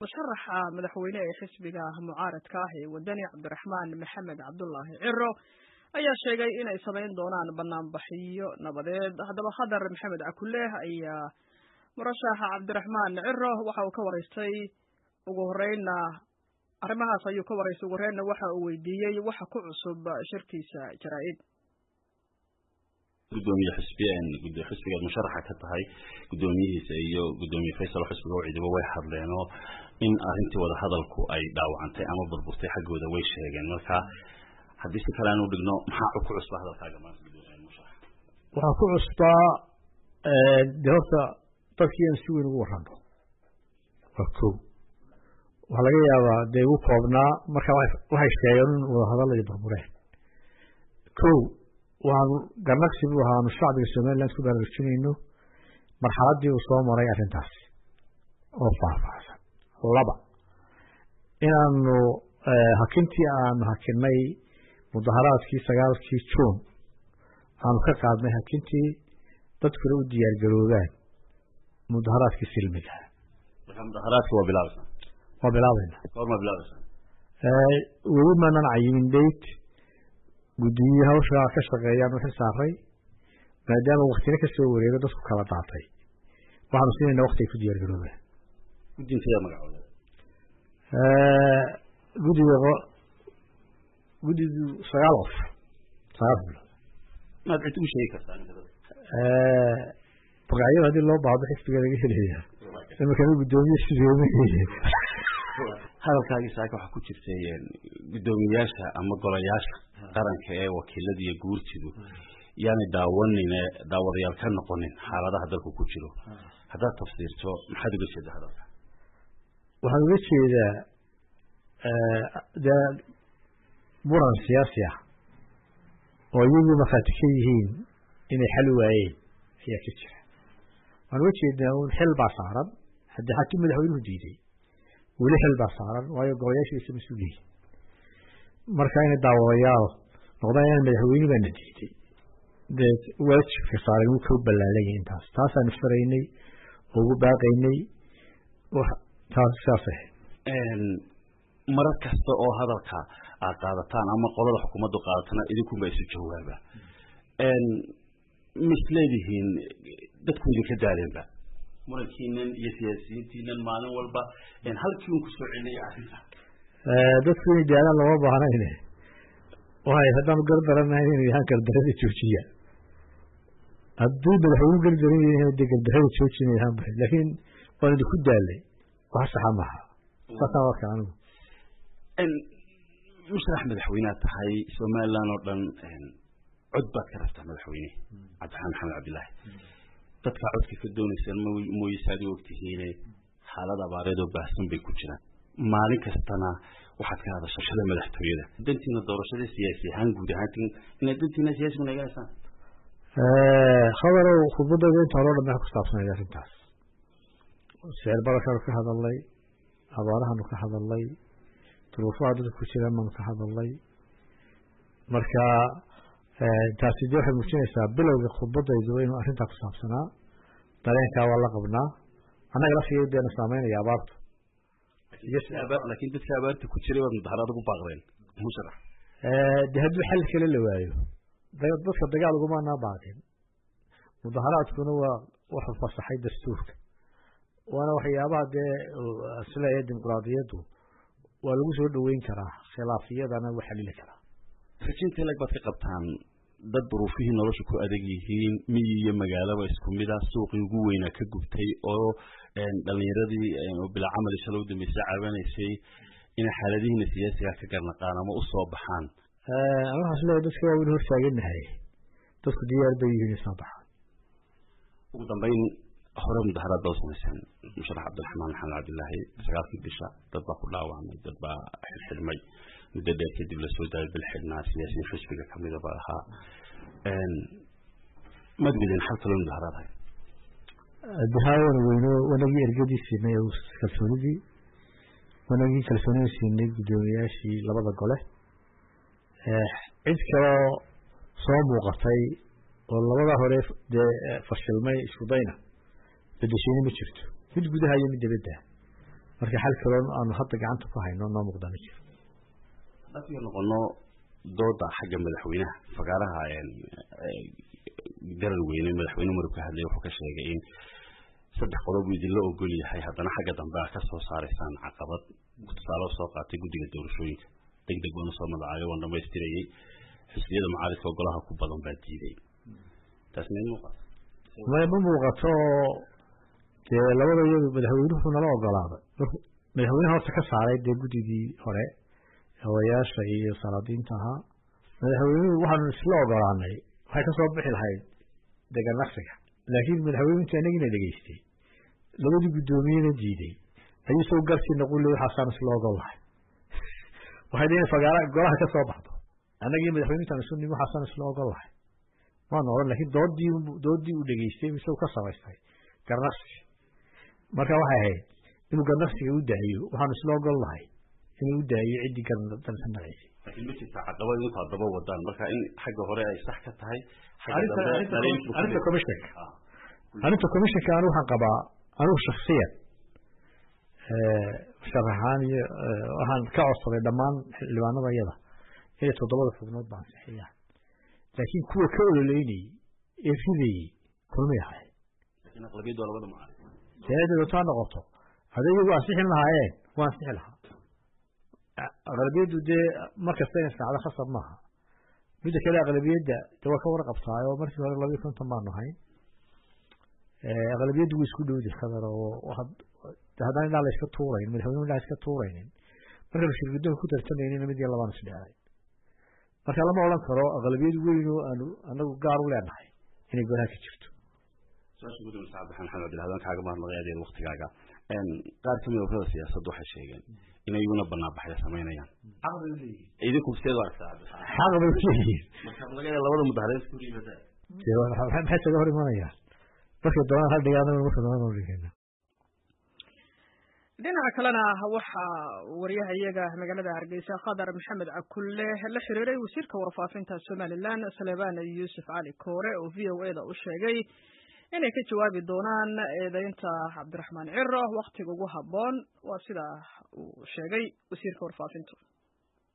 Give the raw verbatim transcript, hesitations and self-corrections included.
musharaxa madaxweyne ee xisbiga mucaaradka ah ee wadani Cabdiraxmaan Maxamed Cabdullaahi Ciro ayaa sheegay inay sameyn doonaan banaanbaxyo nabadeed. Haddaba Khadar Maxamed Cakulle ayaa murashaxa Cabdiraxmaan Ciro waxa uu ka wareystay ugu horreynna arrimahaas ayuu ka wareystay ugu horreynna waxa uu weydiiyey waxa ku cusub shirkiisa jaraa'id. gudoomiye xisbiyeen gudoomiye xisbiga musharaxa ka tahay gudoomiyihiisa iyo gudoomiye Faysal xisbiga oo ciidamo way hadleen oo in arrintii wada hadalku ay dhaawacantay ama burburtay xaggooda way sheegeen. marka haddii si kale aan u dhigno maxaa ku cusub hadalkaaga maanta gudoomiye musharaxa? waxa ku cusbaa ee doorta dadkii aan si weyn ugu warramo waa kow waxa laga yaabaa dee ugu koobnaa marka waxay sheegeen in wada hadal ay burbureen. kow waan ganacsi buu ahaa shacbiga Soomaaliland ku baraarujinayno marxaladii uu soo maray arrintaas oo faahfaahsan. laba inaanu hakintii aan hakinay mudaharaadkii sagaalkii Juun aan ka qaadnay hakintii dadkuna u diyaar garoobaan mudaharaadkii silmiga. marka mudaharaadku waa bilaabsan waa bilaabana goorma bilaabsan ee weli maanan cayimin date guddiga hawsha ka shaqeeyaan wixii saaray maadaama waqtiga ka soo wareegay dadku kala daatay waxaanu siinayna waqti ku diyaar garoobay. guddiga magacooda ee guddiga guddiga sagaal qof sagaal ma cid u sheegi kartaa ee magacyada hadii loo baahdo xisbiga laga helayaa ama kan gudoomiye sidoo hadalkaagi saaka waxa ku jirtay gudoomiyaasha ama golayaasha qaranka ee wakiilada iyo guurtidu yaani daawanina daawadayaal ka noqonin xaaladaha dalku ku jiro. hadda tafsiirto maxaad uga jeedaa hadalka? waxaan uga jeedaa ee muran siyaasi ah oo iyagu markhaati ka yihiin inay xal waayeen ayaa ka jira. waxaan uga jeedaa un xil baa saaran haddii xakim madaxweynuhu diiday weli xil baa saaran waayo golayaashiisa mas-uuliyiin marka inay daawadayaal noqdaan in madaxweynuhu baana diiday dee waajibka saaran wuu ka ballaalayay intaas taasaan faraynay oo ugu baaqaynay taas saasay marar kasta oo hadalka aad qaadataan ama qolada xukuumaddu qaadatana idinkunba isu jawaaba misleedihiin dadku idinka daaleenba murankiinan iyo siyaasiyiintiinan maalin walba halkii un ku soo celinaya arrinta dadku inay daalaan lama baahnayne waxay haddaan gardaranahay inay yahaan gardarada joojiya hadduu madaxweynu gardaran yahay dee gardarada joojinayahaan bahay laakiin waan idinku daalay wax saxa maaha saasaan warka anigu musharax madaxweynaad tahay Somaliland oo dhan cod baad ka rabtaa madaxweyne Cabdiraxmaan Maxamed Cabdullaahi dadka codka ka doonaysan mooyisaadi waqtigiina xaalad abaareed oo baahsan bay ku jiraan maalin kastana waxaad ka hadashaa shaqada madaxtooyada dantiina doorashada siyaasi ahaan guud ahaan in dantiina siyaasi ma nagaasaan ee khadaro khudbada inta loo dhameeyo ku saabsan arrintaas sicir barashada ka hadalay abaarahan ka hadalay duruufaha dadka ku jira man ka hadalay marka ee taasi waxay muujinaysaa bilowga khudbadaydu inuu arrinta ku saabsanaa dareenka waa la qabnaa anaga la fiideena saameynaya abaarta laakiin dadka abaarta ku jiray waa mudaharaad ugu baaqdeen musharax ee de hadduu xal kale la waayo dadka dagaal ugu maana baaqin mudaharaadkuna waa wax fasaxay dastuurka waana waxyaabaha dee aslaya dimuqraadiyaddu waa lagu soo dhaweyn karaa khilaafiyadana waa xalili karaa. rajinta lag baad ka qabtaan dad duruufihii nolosha ku adag yihiin miyi iyo magaalaba isku mid ah suuqii ugu weynaa ka gubtay oo dhalinyaradii oo bila camal shalow dambeysay caawinaysay in xaaladihiina siyaasiga ka garnaqaan ama u soo baxaan ee ama aslaya dadka waa wada hortaaganahay dadku diyaar bay yihiin soo baxaan. ugu dambeyn hore mudaharaad baa samaysan musharax Cabdiraxmaan Maxamed Cabdullaahi sagaalkii bisha dad baa ku dhaawacmay dad baa xirxirmay muddo dheer kadib la soo daayay bil xidhnaa siyaasiyiin xisbiga ka mid ah ahaa madwidan xalka loo mudaharaadahay dahawan weyno wanagii ergadii siinay kalsoonidii wanagii kalsoonidii siinay gudoomiyaashii labada gole cid kaloo soo muuqatay oo labada hore dee fashilmay isku dayna bedeshayna ma jirto mid gudaha iyo mid dibadda marka xal kale aan hadda gacanta ku hayno noo muuqda ma jiro dadka noqono dooda xagga madaxweynaha fagaaraha een darar weyne madaxweyne maruu ka hadlay wuxuu ka sheegay in saddex qodob uu idin la ogol yahay haddana xagga dambe ka soo saaraysan caqabad tusaale soo qaatay guddiga doorashooyinka degdeg wana soo magacaabay waan dhamaystirayay xisbiyada mucaaradka golaha ku badan baa diiday taas ma muuqato ma ma muuqato dee labada iyadu madaxweynuhu nala ogolaaday madaxweynaha horta ka saaray dee guddigii hore hawayaasha iyo salaadiinta ahaa madaxweynuhu waxaanu isla ogolaanay waxay ka soo bixi lahayd degan naqsiga laakiin madaxweynuhu anagina dhegaystay labadii guddoomiyena diiday ayuu soo garsi noqulay waxaasaan isla ogolahay waxay leeyihiin fagaara golaha ka soo baxdo annagii madaxweynuhu isu nimo waxaasaan isla ogolahay ma noqon laakiin doodii doodii uu dhegaystay mise uu ka samaystay garnaqsi marka waxay ahayd inuu garnaqsiga u daayo waxaanu isla ogolahay inuu u daayo ciddii garnaqsiga laakiin ma jirta caqabad inuu daba wadaan marka in xagga hore ay sax ka tahay arinta commissionka arinta commissionka anu waxaan qabaa anugu shaksiyan sharaxaan iyo waxaan ka codsaday dhammaan xildhibaanada iyada inay toddobada xubnood baan ansixiyaan laakiin kuwa ka ololeynayey ee ridayey kulmay ahayd laakiin aqlabiyaddu waa labada mucaarad seedeedu taa noqoto hadday iyagu ansixin lahaayeen waa ansixi lahaa aqlabiyaddu dee markasta inay saacdo khasab maaha midda kale aqlabiyadda dee waa ka warqabtaay oo markii hore labiyo konton baanu ahayn aqlabiyaddu way isku dhowdi khadar oo haddaan ilaa la iska tuurayn madaxweynuhu ilaa iska tuuraynin markanu shirgudoonka ku tartamaynin mid iyo labaan isdheeray marka lama odhan karo aqlabiyad weyn oo aanu anagu gaar u leenahay inay golaha ka jirto su-aasha ugu dambaysa cabdiraxmaan maxamed cabdillah hadaan kaaga mahadnaqay adeer waktigaaga qaar kamid ururada siyaasadda waxay sheegeen inay iyaguna banaanbaxya samaynayaan idinku sideed u aragtaa xaq bay leeyihiin marka laga yaaba labada mudaharaad isku yimaadaan maxay kaga hor imanayaan markay doonaan hal dhigaanana marka doonaan u dhigayna dhinaca kalena waxaa wariyaha iyaga magaalada hargeysa khadar maxamed cakulle la xiriiray wasiirka warfaafinta somalilan salebaan yuusuf cali koore oo v o a da u sheegay inay ka jawaabi doonaan eedeynta cabdiraxmaan ciro wakhtiga ugu habboon waa sida uu sheegay wasiirka warfaafintu